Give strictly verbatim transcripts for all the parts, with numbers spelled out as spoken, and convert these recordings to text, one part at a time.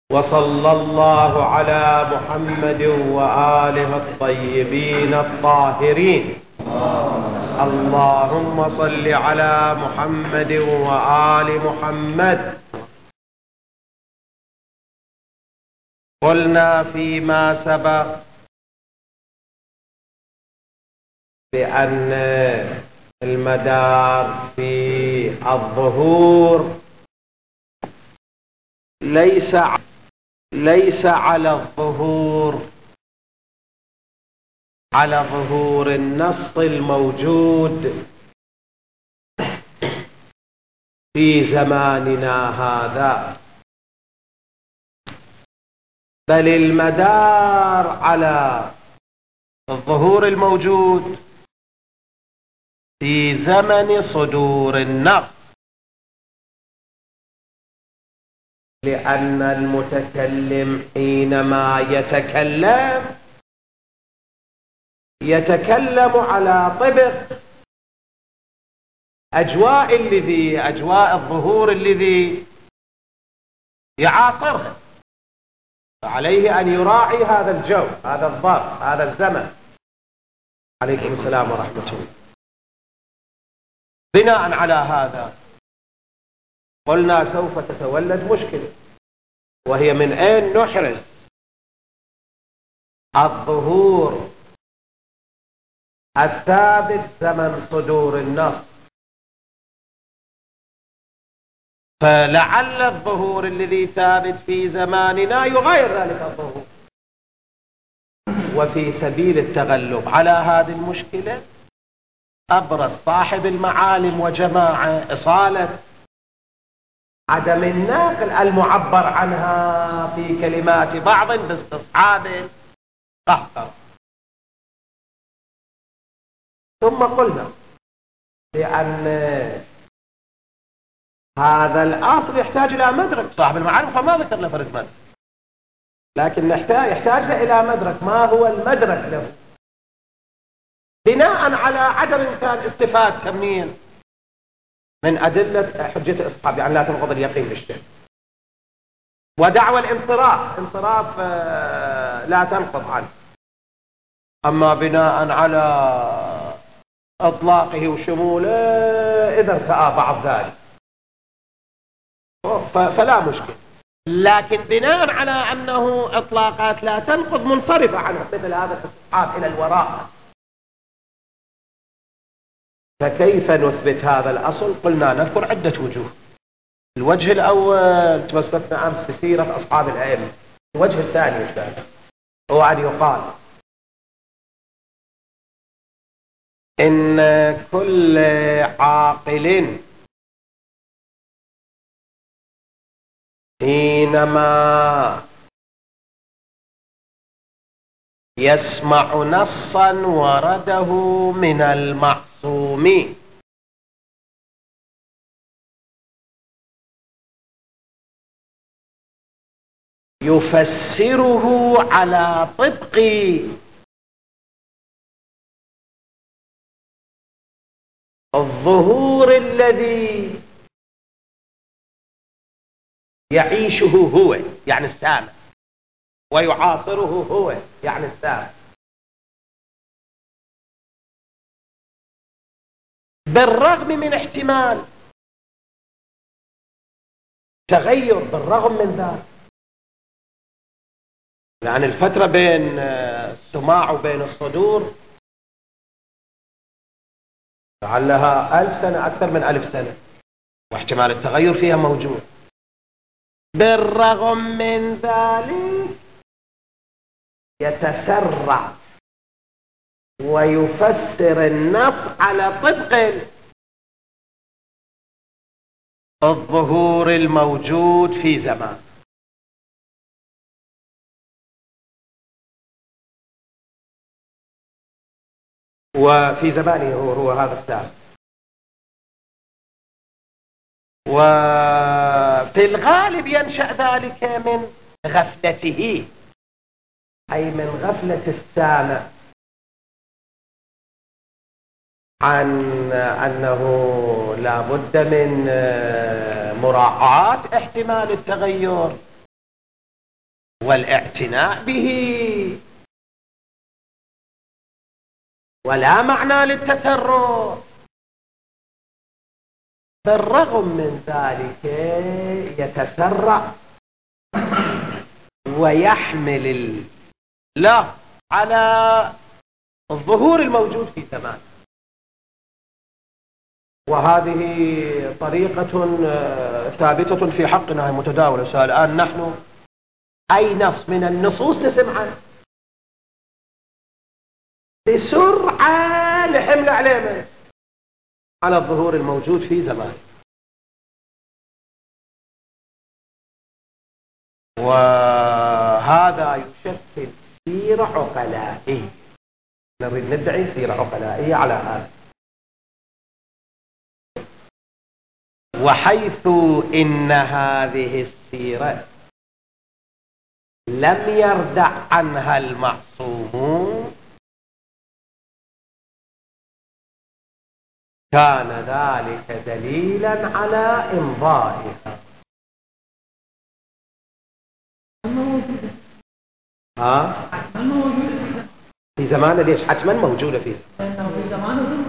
وصلى الله على محمد وآله الطيبين الطاهرين. اللهم صل على محمد وآل محمد. قلنا فيما سبق بأن المدار في الظهور ليس ليس على الظهور على ظهور النص الموجود في زماننا هذا، بل المدار على الظهور الموجود في زمن صدور النص، لأن المتكلم حينما يتكلم يتكلم على طبق أجواء الذي أجواء الظهور الذي يعاصرها، فعليه أن يراعي هذا الجو، هذا الظرف، هذا الزمن. عليكم السلام ورحمة الله. بناء على هذا قلنا سوف تتولد مشكلة، وهي من أين نحرز الظهور الثابت زمن صدور النص؟ فلعل الظهور الذي ثابت في زماننا يغير ذلك الظهور. وفي سبيل التغلب على هذه المشكلة أبرز صاحب المعالم وجماعة إصالة عدم النقل المعبر عنها في كلمات بعض باستصحاب قهقه. ثم قلنا بأن هذا الأصل يحتاج إلى مدرك. صاحب المعالم فما ذكر له فرد مدرك، لكن نحتاج يحتاج إلى مدرك. ما هو المدرك له؟ بناء على عدم إمكان استفادة تمنين من أدلة حجة الإصحاب، يعني لا تنقض اليقين بالشيء، ودعوى الانصراف انصراف لا تنقض عنه. أما بناء على إطلاقه وشموله إذا ارتأى بعض ذلك فلا مشكلة، لكن بناء على أنه إطلاقات لا تنقض منصرفة عن مثل هذا الإصحاب إلى الوراء، فكيف نثبت هذا الأصل؟ قلنا نذكر عدة وجوه. الوجه الأول تمسكنا أمس بسيرة أصحاب العلم. الوجه الثاني إيش هو أن يقال إن كل عاقل حينما يسمع نصا ورده من المعصوم يفسره على طبق الظهور الذي يعيشه هو يعني السامع، ويعاصره هو يعني السامع، بالرغم من احتمال تغير، بالرغم من ذلك. يعني الفترة بين السماع وبين الصدور لعلها ألف سنة، أكثر من ألف سنة، واحتمال التغير فيها موجود. بالرغم من ذلك يتسرع ويفسر النص على طبق الظهور الموجود في زمان. وفي زمانه هو, هو هذا السابق. وفي الغالب ينشأ ذلك من غفلته، أي من غفلة السامع عن أنه لا بد من مراعاة احتمال التغير والاعتناء به، ولا معنى للتسرع. بالرغم من ذلك يتسرع ويحمل اللفظ على الظهور الموجود في زمان، وهذه طريقة ثابتة في حقنا متداولة. الآن نحن أي نص من النصوص نسمعه بسرعة لحمل عليه على الظهور الموجود في زمان. وهذا يشكل سيرة عقلائية، نريد ندعي سيرة عقلائية على هذا. وحيث إن هذه السيرة لم يردع عنها المعصومون كان ذلك دليلا على إمضائها. ها؟ في زمانه ليش حتما موجودة في زمانه؟ في زمانه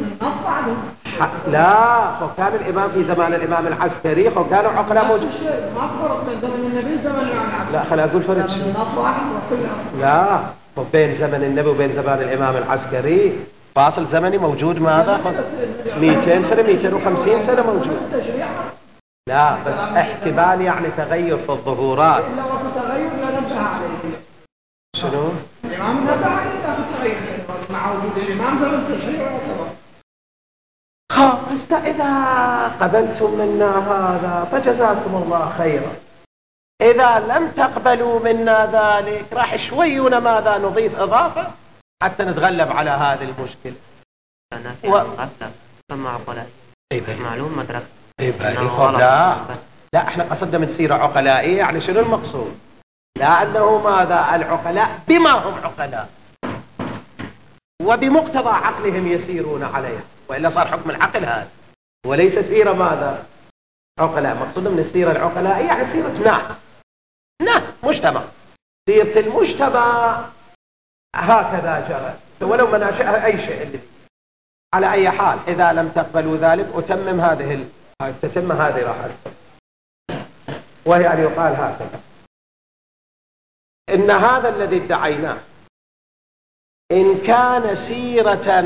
لا، كان الإمام في زمان الإمام العسكري كانوا عقلاء موجود. ما فرق بين زمن النبي وزمن الإمام. لا خليني أقول فرق. لا، بين زمن النبي وبين زمان الإمام العسكري فاصل زمني موجود. ماذا؟ مئتين سنة مئتين وخمسين سنة موجود. لا بس احتمال يعني تغير في الظهورات. إلا وفي تغير لا نبه عليه. شنو؟ الإمام نبه عليه في التغير مع وجود الإمام زمن التشريع والصبر. خلاص إذا قبلتم منا هذا فجزاكم الله خيرا. إذا لم تقبلوا منا ذلك راح شوينا ماذا نضيف إضافة حتى نتغلب على هذه المشكلة. و... ثم عقلاء معلوم مدرك. لا لا احنا قصدنا من سيرة عقلائية، يعني شنو المقصود؟ لأنه ماذا العقلاء بما هم عقلاء وبمقتضى عقلهم يسيرون عليها، وإلا صار حكم العقل هذا وليس سيرة ماذا عقلاء. مقصودنا من السيرة العقلائية يعني سيرة ناس ناس مجتمع. سيرة المجتمع هكذا جرت ولو مناشئها أي شيء اللي على أي حال. إذا لم تقبلوا ذلك أتمم هذه ال... تتم هذه راح وهي أن يقال هكذا: إن هذا الذي ادعيناه إن كان سيرة،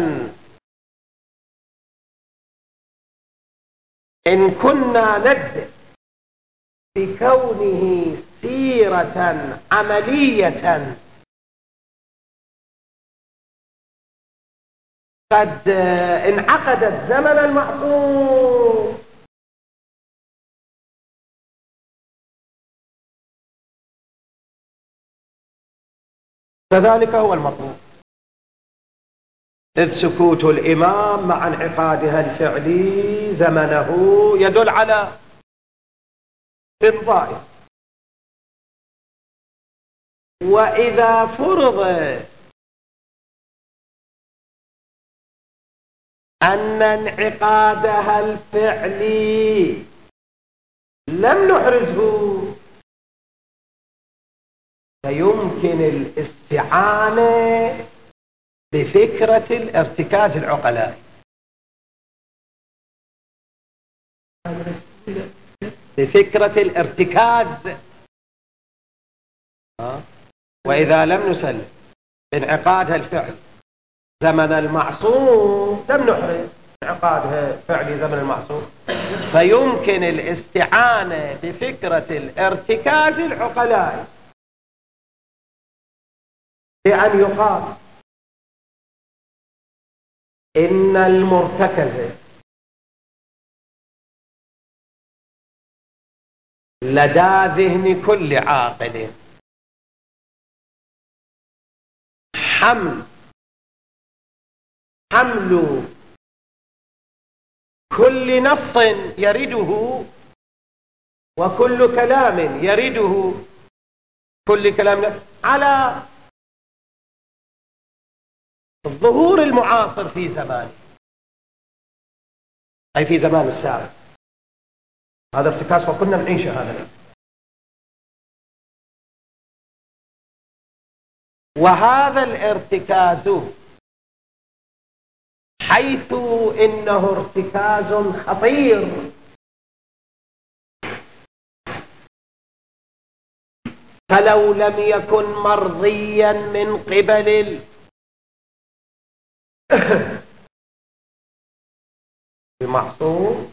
إن كنا ندعي بكونه سيرة عملية قد انعقدت زمن المعصوم، فذلك هو المطلوب. إذ سكوت الإمام مع انعقادها الفعلي زمنه يدل على إمضائه. وإذا فرض أن انعقادها الفعلي لم نحرزه فيمكن الاستعانة بفكرة الارتكاز العقلائي، بفكرة الارتكاز. وإذا لم نسلم بانعقادها الفعل زمن المعصوم لم نحرز انعقادها فعلي زمن المعصوم فيمكن الاستعانة بفكرة الارتكاز العقلائي بأن يقال إن المرتكز لدى ذهن كل عاقل حمل حمل كل نص يرده وكل كلام يرده كل كلام على الظهور المعاصر في زمان، أي في زمان السابق. هذا ارتكاز وكنا نعيشه هذا. وهذا الارتكاز حيث إنه ارتكاز خطير، فلو لم يكن مرضيا من قبل المعصوم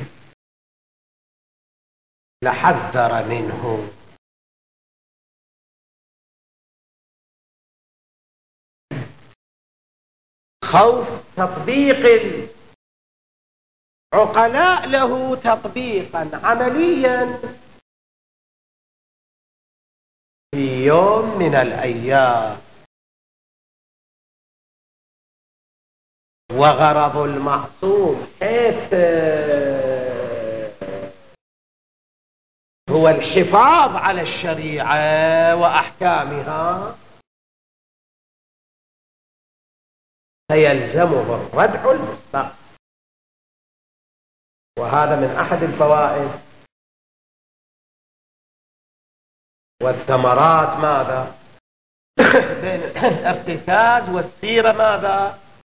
لحذر منه. خوف تطبيق العقلاء له تطبيقا عمليا في يوم من الأيام، وغرض المعصوم حيث هو الحفاظ على الشريعة وأحكامها، فيلزمه الردع المستقبل. وهذا من أحد الفوائد والثمرات ماذا بين الارتكاز والسيرة ماذا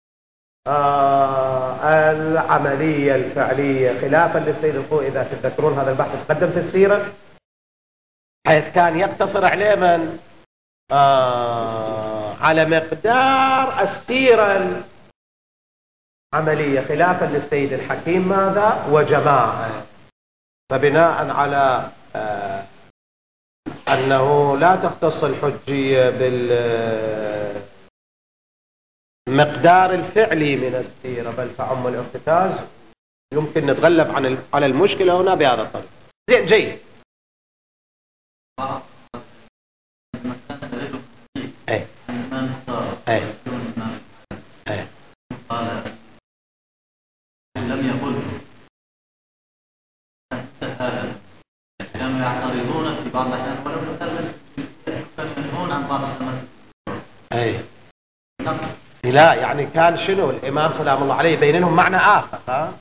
آه العملية الفعلية، خلافا للسيد الخوئي إذا تذكرون هذا البحث تقدم في السيرة، حيث كان يقتصر عليه من آه على مقدار السيرة العملية، خلافا للسيد الحكيم ماذا وجماعة. فبناء على آه أنه لا تختص الحجية بالمقدار الفعلي من السيرة بل تعم الارتكاز، يمكن نتغلب عن على المشكلة هنا بهذا الطريق. زين جيد. ايه ايه ايه قال لم يقل هذا، كانوا يعترضون في بعض الأحيان ولو يتكلمون عن بعض المسائل. ايه لا يعني كان شنو الإمام سلام الله عليه يبين لهم معنى آخر. ها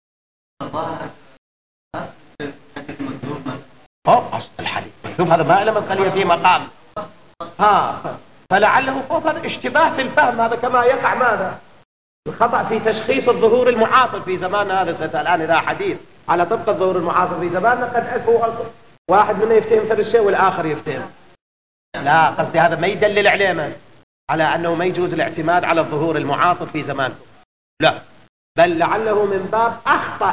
أو أصل الحديث شوف هذا ما له مسألة في مقام ها فلعله فوق هذا اشتباه في الفهم، هذا كما يقع ماذا الخطأ في تشخيص الظهور المعاصر في زماننا هذا. الآن إذا حديث على طبق الظهور المعاصر في زماننا قد أكو واحد منا يفتهم هذا الشيء والآخر يفتهم لا، قصدي هذا ما يدلل عليه من على أنه ما يجوز الاعتماد على الظهور المعاصر في زمان، لا، بل لعله من باب أخطأ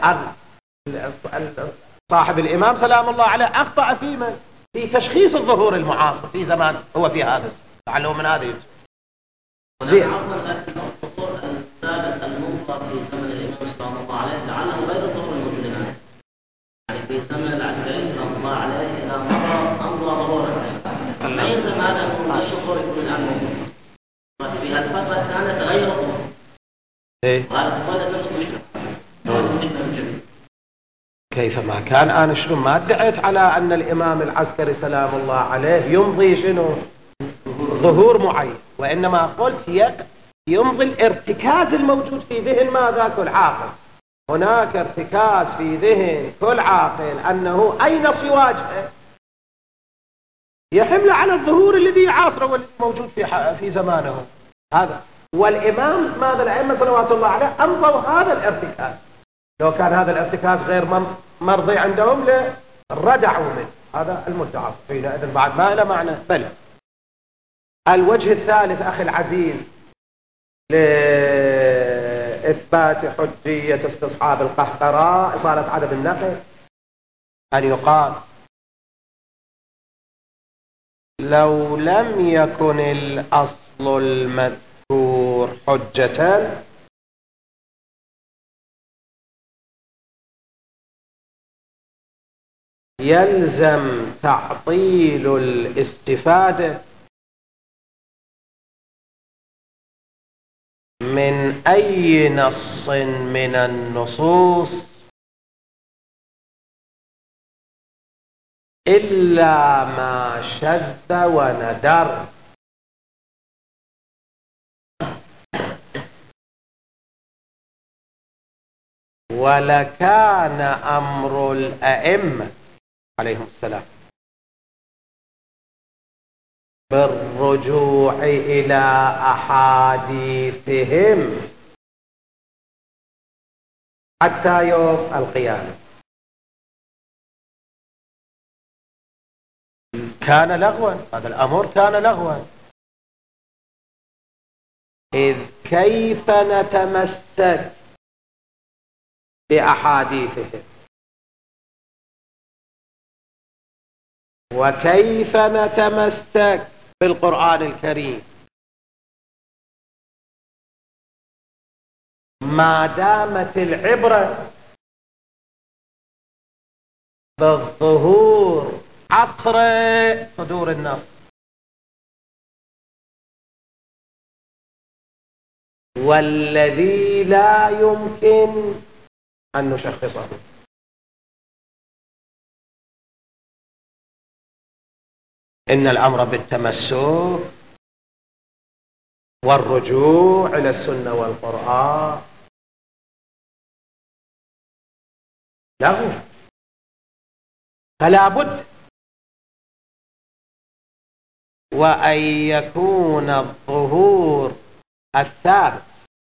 صاحب الإمام سلام الله عليه، أخطأ في من في تشخيص الظهور المعاصر في زمان هو في هذا، لعله من هذا يجوز. زين. الظهور الثابت المنقر في زمن الإمام سلام الله عليه لعله غير الظهور الموجود الآن، يعني في زمن العسكري سلام الله عليه إذا مضى أمضى ظهورا ما يلزم هذا أن الشهور يكون الآن موجود، وفي هذه الفترة كانت غير الظهور. إيه. وهذا هو نفس المشكلة. كيف ما كان أنا شنو ما ادعيت على أن الإمام العسكري سلام الله عليه يمضي شنو ظهور معين، وإنما قلت يمضي الارتكاز الموجود في ذهن ماذا كل عاقل. هناك ارتكاز في ذهن كل عاقل أنه أي نص يواجهه يحمل على الظهور الذي يعاصره والذي موجود في في زمانه هذا. والإمام ماذا الأئمة صلوات الله عليه أمضوا هذا الارتكاز، لو كان هذا الارتكاز غير مرضي عندهم لردعوا منه، هذا المدعى حينئذ بعد ما له معنى. بل الوجه الثالث أخي العزيز لإثبات حجية استصحاب القهقراء إصالة عدم النقل أن يقال لو لم يكن الأصل المذكور حجة يلزم تعطيل الاستفادة من أي نص من النصوص إلا ما شذ وندر. ولكان أمر الأئمة عليهم السلام بالرجوع إلى أحاديثهم حتى يوم القيامة. كان لغوا، هذا الأمر كان لغوا. إذ كيف نتمسك بأحاديثهم وكيف نتمسك بالقرآن الكريم ما دامت العبرة بالظهور عصر صدور النص، والذي لا يمكن أن نشخصه. إن الأمر بالتمسك والرجوع إلى السنة والقرآن له، فلا بد وأن يكون الظهور الثابت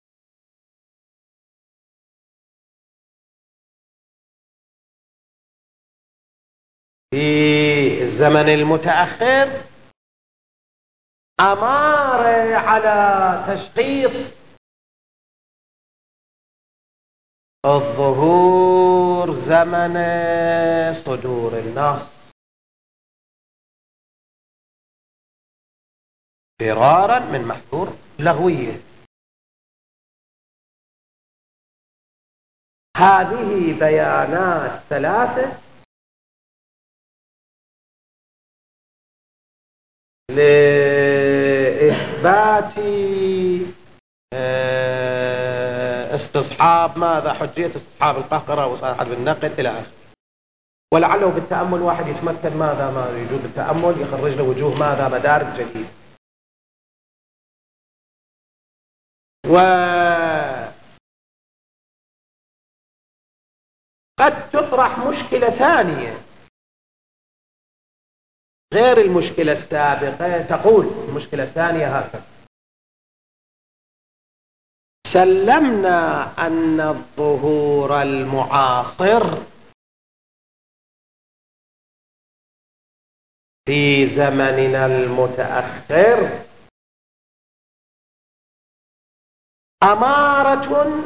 في الزمن المتأخر أمارة على تشخيص الظهور زمن صدور النص، فرارا من محظور لغوية. هذه بيانات ثلاثة لإثبات استصحاب ماذا؟ حجية استصحاب القهقرة وصاحب النقل إلى آخره. ولعله بالتأمل واحد يتمكن ماذا ما يجوز بالتأمل يخرج له وجوه ماذا مدارك جديد. وقد تطرح مشكلة ثانية غير المشكلة السابقة، تقول المشكلة الثانية هكذا: سلمنا أن الظهور المعاصر في زمننا المتأخر أمارة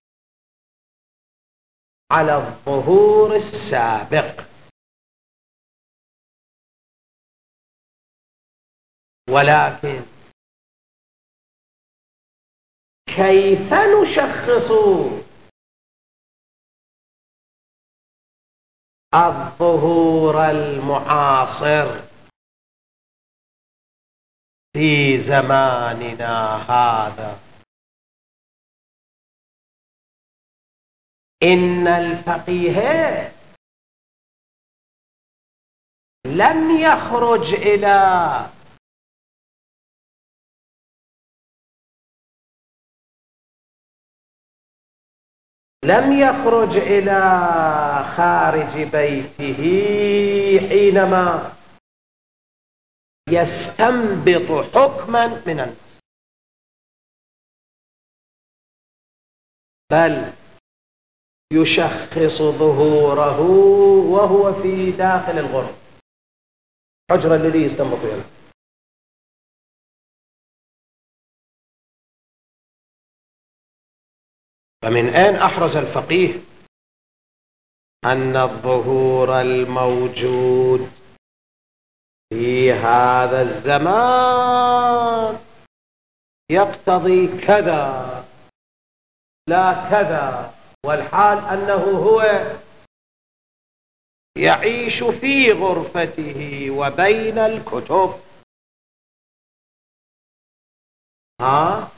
على الظهور السابق، ولكن كيف نشخص الظهور المعاصر في زماننا هذا؟ إن الفقيه لم يخرج إلى لم يخرج إلى خارج بيته حينما يستنبط حكما من النص، بل يشخص ظهوره وهو في داخل الغرفة، حجرة الذي يستنبط له. فمن أين أحرز الفقيه أن الظهور الموجود في هذا الزمان يقتضي كذا لا كذا، والحال أنه هو يعيش في غرفته وبين الكتب؟ ها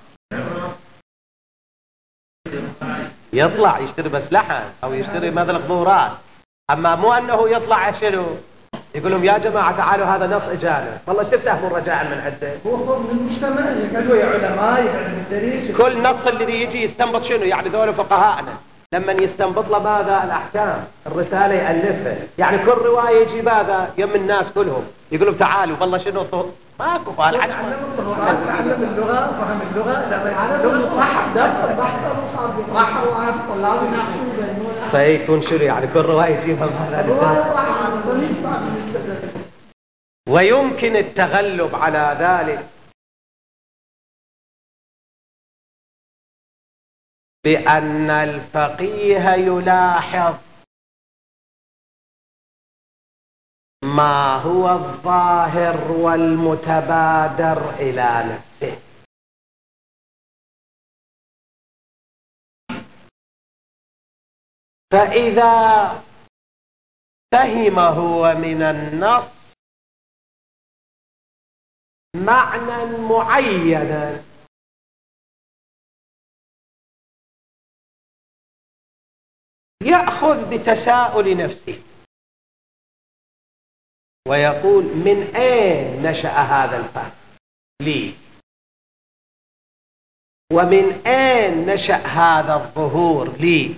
يطلع يشتري بس لحم أو يشتري مثل الظهورات، أما مو أنه يطلع شنو يقول لهم يا جماعة تعالوا هذا نص إجانة، والله شو تفهمون رجاء من عنده؟ هو من المجتمع يقعدوا يا علماء يقعدوا بالدريس، كل نص اللي يجي يستنبط شنو يعني ذول فقهاءنا لما يستنبط له هذا الأحكام الرسالة يألفها، يعني كل رواية يجيب هذا يم الناس كلهم يقولوا تعالوا والله شنو طول ماكو فالحج تعلم اللغة فهم اللغة لما يعلم اللغة صح ده بحث وصار راح وعارف طلعوا نحو فيكون شنو يعني كل رواية يجيبها هذا. ويمكن التغلب على ذلك بأن الفقيه يلاحظ ما هو الظاهر والمتبادر إلى نفسه، فإذا فهم هو من النص معنى معينا يأخذ بتساؤل نفسه ويقول من أين نشأ هذا الفهم لي، ومن أين نشأ هذا الظهور لي.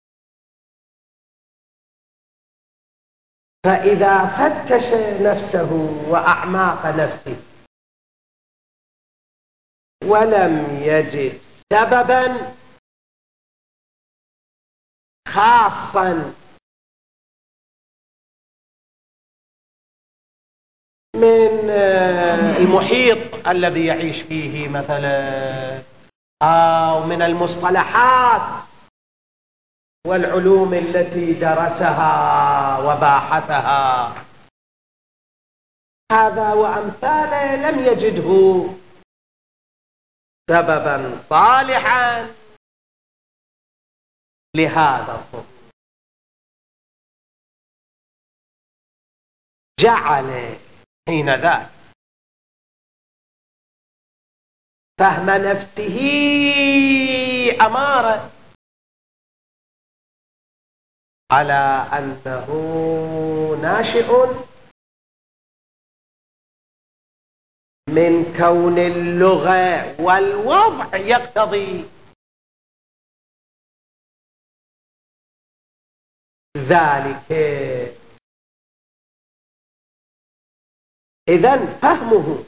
فإذا فتش نفسه وأعماق نفسه ولم يجد سببا خاصا من المحيط الذي يعيش فيه مثلا أو من المصطلحات والعلوم التي درسها وباحثها، هذا وأمثاله لم يجده سببا صالحا لهذا الظهور، جعل حين ذاك فهم نفسه أمارة على أنه ناشئ من كون اللغة والوضع يقتضي ذلك. إذن فهمه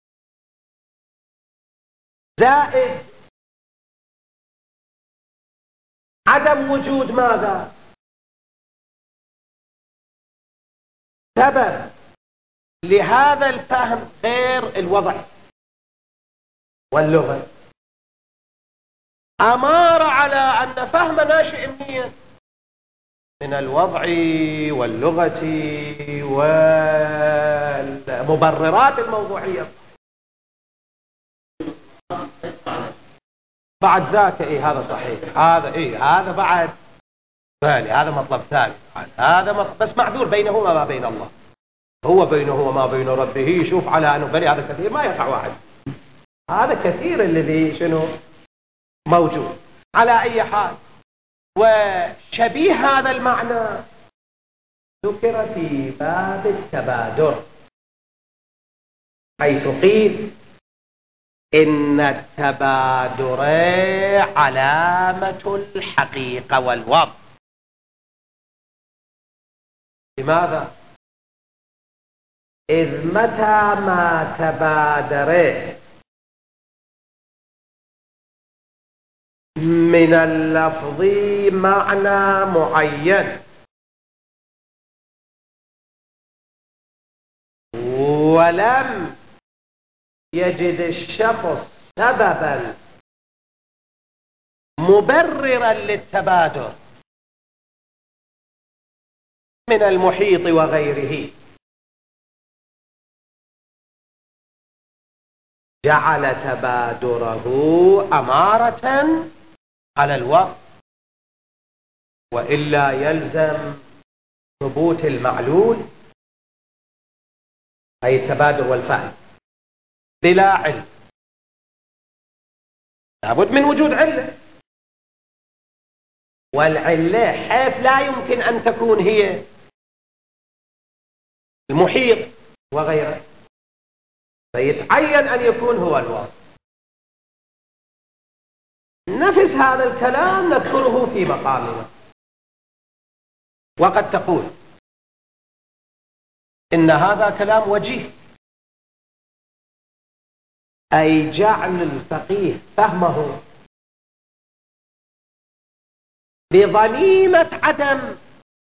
زائد عدم وجود ماذا؟ سبب لهذا الفهم غير الوضع واللغة، أمار على أن فهم ناشئ منين؟ من الوضع واللغة والمبررات الموضوعية. بعد ذاك إيه هذا صحيح، هذا إيه هذا بعد ثاني، هذا مطلب ثاني، هذا مطلب بس معذور بينهما ما بين الله، هو بينه وما بين ربه يشوف على أنه بني هذا كثير ما يقع واحد، هذا كثير الذي شنو موجود. على أي حال وشبيه هذا المعنى ذكر في باب التبادر حيث قيل إن التبادر علامة الحقيقة والوضع. لماذا؟ إذ متى ما تبادر من اللفظ معنى معين ولم يجد الشخص سببا مبررا للتبادر من المحيط وغيره، جعل تبادره أمارة على الوقت، وإلا يلزم ثبوت المعلول أي التبادر والفهم بلا علم، لابد من وجود علة، والعلة حيث لا يمكن أن تكون هي المحيط وغيره، فيتعين أن يكون هو الوصف. نفس هذا الكلام نذكره في مقامنا. وقد تقول إن هذا كلام وجيه، أي جعل الفقيه فهمه بضميمة عدم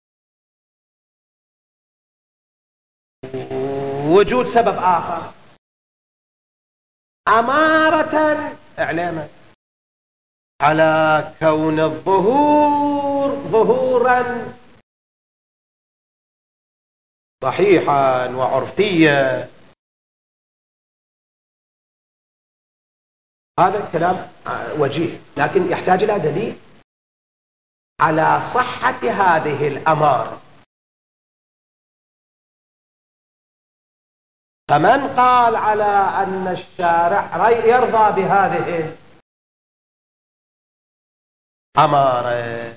وجود سبب آخر أمارة إعلاما على كون الظهور ظهورا صحيحا وعرفيا. هذا الكلام وجيه، لكن يحتاج إلى دليل على صحة هذه الأمارة. فمن قال على أن الشارع يرضى بهذه الأمارة؟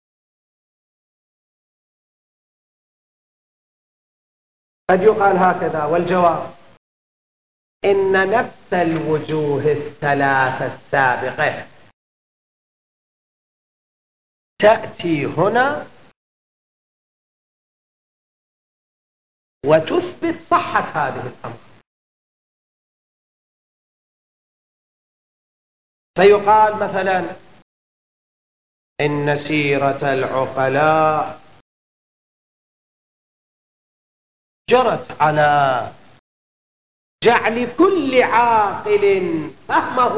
قد يقال هكذا، والجواب إن نفس الوجوه الثلاثة السابقة تأتي هنا وتثبت صحة هذه الأمر. فيقال مثلا إن سيرة العقلاء جرت على جعل كل عاقل فهمه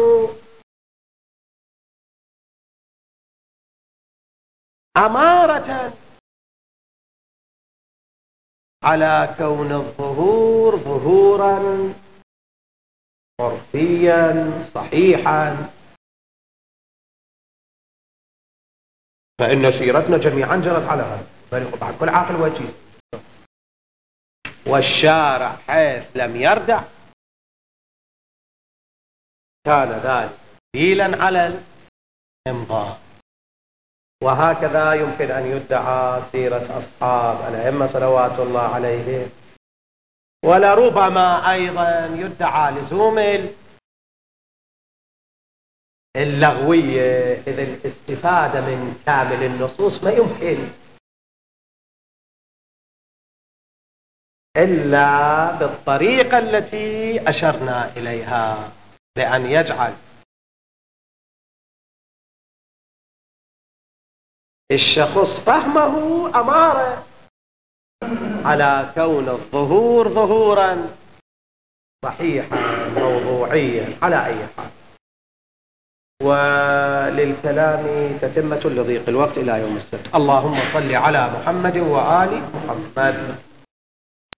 أمارة على كون الظهور ظهورا عرفيا صحيحا. فإن سيرتنا جميعا جرت على هذا، فليقطع كل عاقل وجيز. والشارع حيث لم يردع كان ذلك دليلا على الإمضاء. وهكذا يمكن أن يدعى سيرة أصحاب الأئمة صلوات الله عليهم، ولربما أيضا يدعى لزوم اللغوية، إذ الاستفادة من كامل النصوص ما يمكن إلا بالطريقة التي أشرنا إليها، بأن يجعل الشخص فهمه أمارة على كون الظهور ظهورا صحيحا موضوعيا على أي حال. وللكلام تتمة لضيق الوقت إلى يوم السبت. اللهم صل على محمد وآل محمد.